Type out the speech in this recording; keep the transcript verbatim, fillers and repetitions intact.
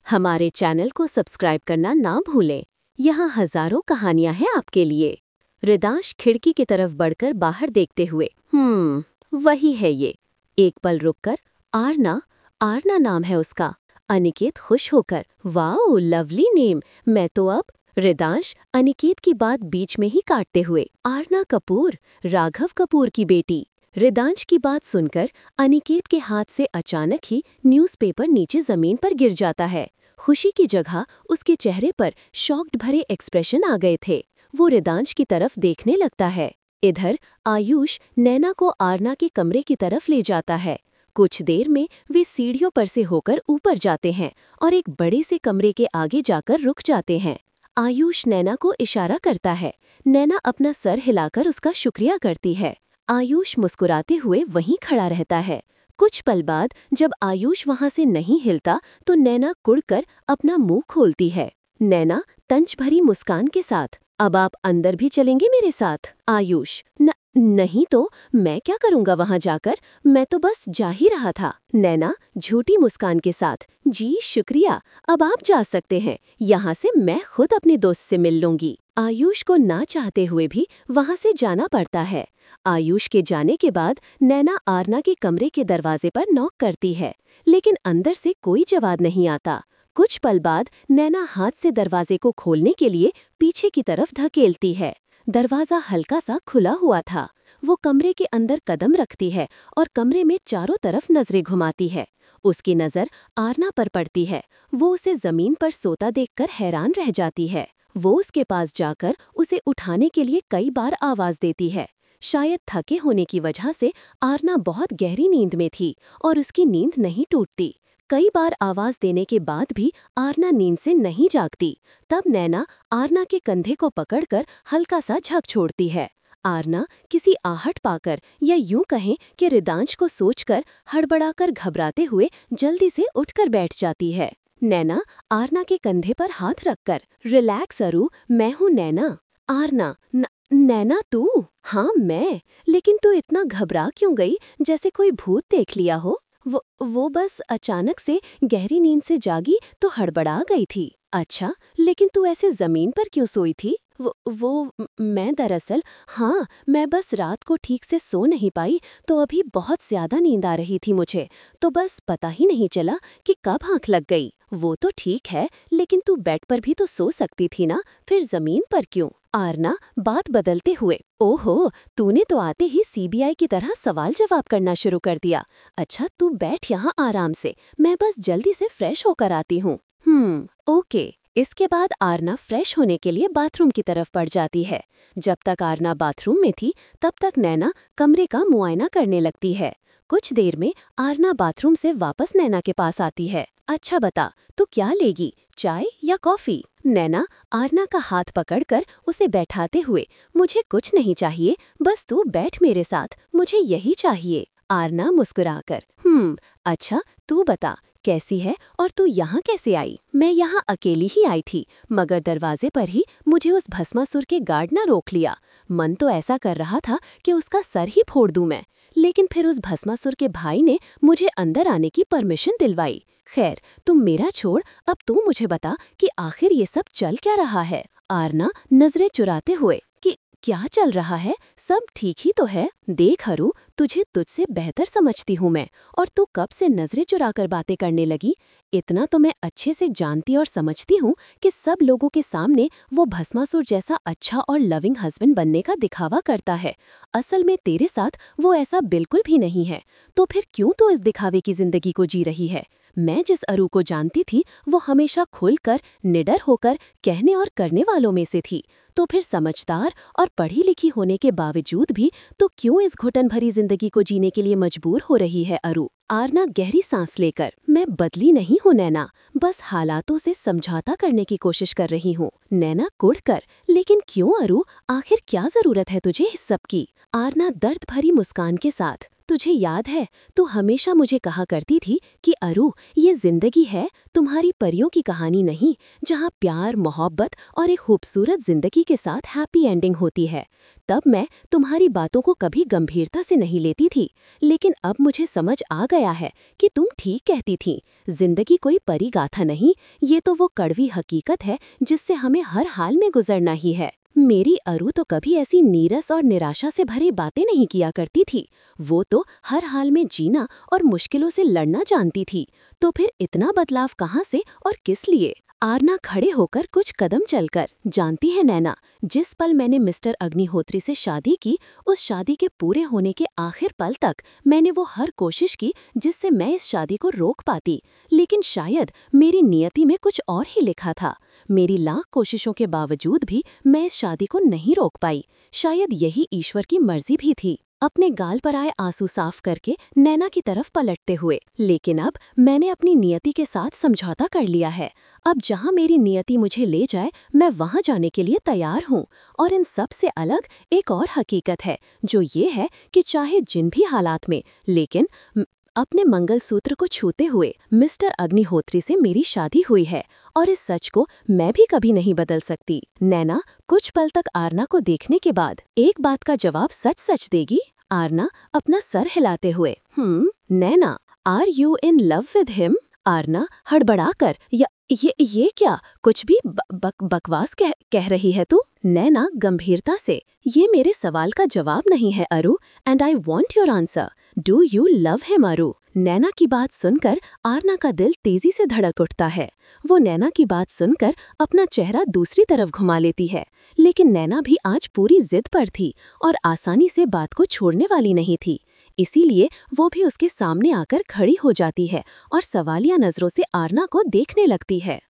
हमारे चैनल को सब्सक्राइब करना ना भूलें। यहाँ हजारों कहानियां हैं आपके लिए। रिदांश खिड़की की तरफ बढ़कर बाहर देखते हुए, हम्म वही है ये। एक पल रुककर, आरना, आरना नाम है उसका। अनिकेत खुश होकर, वाओ लवली नेम, मैं तो अब। रिदांश अनिकेत की बात बीच में ही काटते हुए, आरना कपूर, राघव कपूर की बेटी। रिदांश की बात सुनकर अनिकेत के हाथ से अचानक ही न्यूज़पेपर नीचे जमीन पर गिर जाता है। खुशी की जगह उसके चेहरे पर शॉक्ड भरे एक्सप्रेशन आ गए थे। वो रिदांश की तरफ देखने लगता है। इधर आयुष नैना को आरना के कमरे की तरफ ले जाता है। कुछ देर में वे सीढ़ियों पर से होकर ऊपर जाते हैं और एक बड़े से कमरे के आगे जाकर रुक जाते हैं। आयुष नैना को इशारा करता है। नैना अपना सर हिलाकर उसका शुक्रिया करती है। आयुष मुस्कुराते हुए वहीं खड़ा रहता है। कुछ पल बाद जब आयुष वहां से नहीं हिलता तो नैना कुड़कर अपना मुंह खोलती है। नैना तंज भरी मुस्कान के साथ, अब आप अंदर भी चलेंगे मेरे साथ? आयुष, न, नहीं तो मैं क्या करूंगा वहां जाकर, मैं तो बस जा ही रहा था। नैना झूठी मुस्कान के साथ, जी शुक्रिया, अब आप जा सकते हैं, यहाँ से मैं खुद अपने दोस्त से मिल लूंगी। आयुष को ना चाहते हुए भी वहां से जाना पड़ता है। आयुष के जाने के बाद नैना आरना के कमरे के दरवाजे पर नॉक करती है, लेकिन अंदर से कोई जवाब नहीं आता। कुछ पल बाद नैना हाथ से दरवाजे को खोलने के लिए पीछे की तरफ धकेलती है। दरवाजा हल्का सा खुला हुआ था। वो कमरे के अंदर कदम रखती है और कमरे में चारों तरफ नजरें घुमाती है। उसकी नजर आरना पर पड़ती है। वो उसे जमीन पर सोता देखकर हैरान रह जाती है। वो उसके पास जाकर उसे उठाने के लिए कई बार आवाज देती है। शायद थके होने की वजह से आरना बहुत गहरी नींद में थी और उसकी नींद नहीं टूटती। कई बार आवाज देने के बाद भी आरना नींद से नहीं जागती। तब नैना आरना के कंधे को पकड़कर हल्का सा झक छोड़ती है। आरना किसी आहट पाकर या यूं कहें कि रिदांश को सोचकर हड़बड़ाकर घबराते हुए जल्दी से उठकर बैठ जाती है। नैना आरना के कंधे पर हाथ रखकर, रिलैक्स अरू, मैं हूँ नैना। आरना, न, नैना तू? हाँ मैं, लेकिन तू इतना घबरा क्यों गई, जैसे कोई भूत देख लिया हो? वो वो बस अचानक से गहरी नींद से जागी तो हड़बड़ा गई थी। अच्छा, लेकिन तू ऐसे जमीन पर क्यों सोई थी? वो वो म- मैं दरअसल, हाँ मैं बस रात को ठीक से सो नहीं पाई तो अभी बहुत ज्यादा नींद आ रही थी मुझे, तो बस पता ही नहीं चला कि कब आंख लग गई। वो तो ठीक है, लेकिन तू बेड पर भी तो सो सकती थी ना, फिर जमीन पर क्यों? आरना बात बदलते हुए, ओहो, तूने तो आते ही सीबीआई की तरह सवाल जवाब करना शुरू कर दिया। अच्छा तू बैठ यहाँ आराम से, मैं बस जल्दी से फ्रेश होकर आती हूँ। Hmm okay. इसके बाद आरना फ्रेश होने के लिए बाथरूम की तरफ बढ़ जाती है। जब तक आरना बाथरूम में थी तब तक नैना कमरे का मुआयना करने लगती है। कुछ देर में आरना बाथरूम से वापस नैना के पास आती है। अच्छा बता, तू क्या लेगी, चाय या कॉफी? नैना आरना का हाथ पकड़कर उसे बैठाते हुए, मुझे कुछ नहीं चाहिए, बस तू बैठ मेरे साथ, मुझे यही चाहिए। आरना मुस्कुराकर, हम्म अच्छा तू बता, कैसी है और तू यहाँ कैसे आई? मैं यहाँ अकेली ही आई थी, मगर दरवाजे पर ही मुझे उस भस्मासुर के गार्ड ने रोक लिया। मन तो ऐसा कर रहा था कि उसका सर ही फोड़ दूं मैं, लेकिन फिर उस भस्मासुर के भाई ने मुझे अंदर आने की परमिशन दिलवाई। खैर तुम मेरा छोड़, अब तू मुझे बता कि आखिर ये सब चल क्या रहा है? आरना नजरें चुराते हुए, कि क्या चल रहा है, सब ठीक ही तो है। देख हरू, तुझे तुझसे बेहतर समझती हूँ मैं, और तू कब से नजरें चुराकर बातें करने लगी? इतना तो मैं अच्छे से जानती और समझती हूँ कि सब लोगों के सामने वो भस्मासुर जैसा अच्छा और लविंग हस्बैंड बनने का दिखावा करता है। असल में तेरे साथ वो ऐसा बिल्कुल भी नहीं है। तो फिर क्यों तू इस दिखावे की जिंदगी को जी रही है? मैं जिस अरू को जानती थी वो हमेशा खुलकर, निडर होकर कहने और करने वालों में से थी। तो फिर समझदार और पढ़ी लिखी होने के बावजूद भी तो क्यों इस घुटन भरी जिंदगी को जीने के लिए मजबूर हो रही है अरू? आरना गहरी सांस लेकर, मैं बदली नहीं हूँ नैना, बस हालातों से समझौता करने की कोशिश कर रही हूँ। नैना कुढ़कर, लेकिन क्यों अरू, आखिर क्या जरूरत है तुझे इस सब की? आरना दर्द भरी मुस्कान के साथ, तुझे याद है, तू हमेशा मुझे कहा करती थी कि अरु, ये जिंदगी है, तुम्हारी परियों की कहानी नहीं, जहाँ प्यार, मोहब्बत और एक खूबसूरत जिंदगी के साथ हैप्पी एंडिंग होती है। तब मैं तुम्हारी बातों को कभी गंभीरता से नहीं लेती थी, लेकिन अब मुझे समझ आ गया है कि तुम ठीक कहती थी। जिंदगी कोई परी गाथा नहीं, ये तो वो कड़वी हकीकत है जिससे हमें हर हाल में गुजरना ही है। मेरी अरु तो कभी ऐसी नीरस और निराशा से भरी बातें नहीं किया करती थी। वो तो हर हाल में जीना और मुश्किलों से लड़ना जानती थी। तो फिर इतना बदलाव कहाँ से और किस लिए? आरना खड़े होकर कुछ कदम चलकर, जानती है नैना, जिस पल मैंने मिस्टर अग्निहोत्री से शादी की, उस शादी के पूरे होने के आखिर पल तक मैंने वो हर कोशिश की जिससे मैं इस शादी को रोक पाती। लेकिन शायद मेरी नियति में कुछ और ही लिखा था। मेरी लाख कोशिशों के बावजूद भी मैं इस शादी को नहीं रोक पाई। शायद यही ईश्वर की मर्जी भी थी। अपने गाल पर आए आंसू साफ करके नैना की तरफ पलटते हुए, लेकिन अब मैंने अपनी नियति के साथ समझौता कर लिया है। अब जहाँ मेरी नियति मुझे ले जाए, मैं वहाँ जाने के लिए तैयार हूँ। और इन सब से अलग एक और हकीकत है, जो ये है कि चाहे जिन भी हालात में, लेकिन अपने मंगलसूत्र को छूते हुए मिस्टर अग्निहोत्री से मेरी शादी हुई है, और इस सच को मैं भी कभी नहीं बदल सकती। नैना कुछ पल तक आरना को देखने के बाद एक बात का जवाब सच सच देगी। आरना अपना सर हिलाते हुए, hmm Naina, are you in love with him? Aarna हड़बड़ाकर, या ये ये क्या, कुछ भी ब, बक, बकवास कह, कह रही है तू? नैना गंभीरता से, ये मेरे सवाल का जवाब नहीं है Aru, and I want your answer. Do you love him Aru? Naina की बात सुनकर आरना का दिल तेजी से धड़क उठता है। वो नैना की बात सुनकर अपना चेहरा दूसरी तरफ घुमा लेती है, लेकिन नैना भी आज पूरी जिद पर थी और आसानी से बात को छोड़ने वाली नहीं थी। इसीलिए वो भी उसके सामने आकर खड़ी हो जाती है और सवालिया नजरों से आरना को देखने लगती है।